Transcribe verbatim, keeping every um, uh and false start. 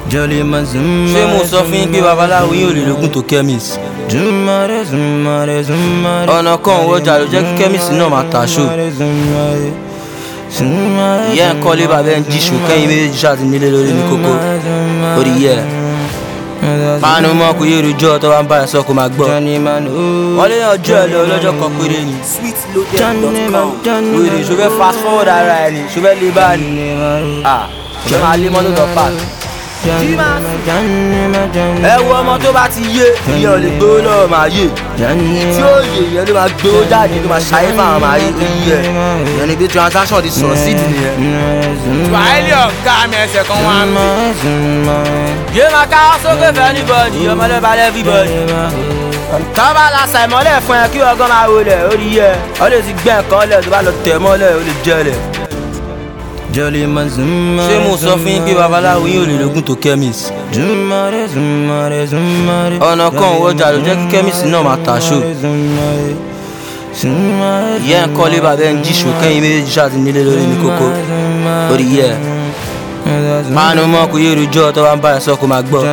ṣé mo sọ fún yín pé babaláwo yín ò lè lògùn tó chemist? ọ̀nà kan wọ́jà ló jẹ́ kí chemist náà máa tàṣó. ìyá ẹ̀ ń kọ́lé bàbá ẹ̀ ń jíṣù kẹ́yìn méjèèjì ṣáà ti nílé lórí ní kókó. orí yẹ panu mọ́ kò yé rojọ́ tó bá ń bá ẹ̀ sọ kó máa gbọ́. wọ́n lé ọjọ́ ẹ̀ lọ lọ́jọ́ kan péré ni. wèrè ṣọfẹ́ fast forward ara ẹ̀ ni ṣọfẹ́ lè bá a ní. ṣọfẹ́ máa lé mọ́tò tó pààkì. ẹ wo ọmọ tó bá ti yé ìyẹn ò lè gbowó lọ́wọ́ máa yé tí ó yé ìyẹn ló máa gbowó jáde tó máa ṣayé fáwọn máa yé oyè ẹ ìyẹn ni bí transaction ti sọ sí ìdílé yẹn. wàhálì ọ̀gá mi ẹsẹ̀ kan wá mi. yé máa ká sókè fẹ́ anybody ọmọdé balẹ̀ everybody. tọ́ba la ṣàìmọ́lẹ̀ fún ẹ kí ọgọ́ máa wọlé ó rí yẹ ọ lè ti gbẹ́ nǹkan lẹ̀ tó bá lọ tẹ̀ mọ́lẹ̀ ó lè jẹ́lẹ̀. ṣé mo sọ fún yín pé babaláwo yín ò lè lògùn tó chemist? ọ̀nà kan wọ́jà ló jẹ́ kí chemist náà máa tàṣó. ìyá ẹ̀ ń kọ́lé bàbá ẹ̀ ń jíṣù kẹ́yìn méjèèjì ṣáà ti nílé lórí ní kókó. orí yẹ panu mọ́ kò yé rojọ́ tó bá ń bá ẹ̀ sọ kó máa gbọ́.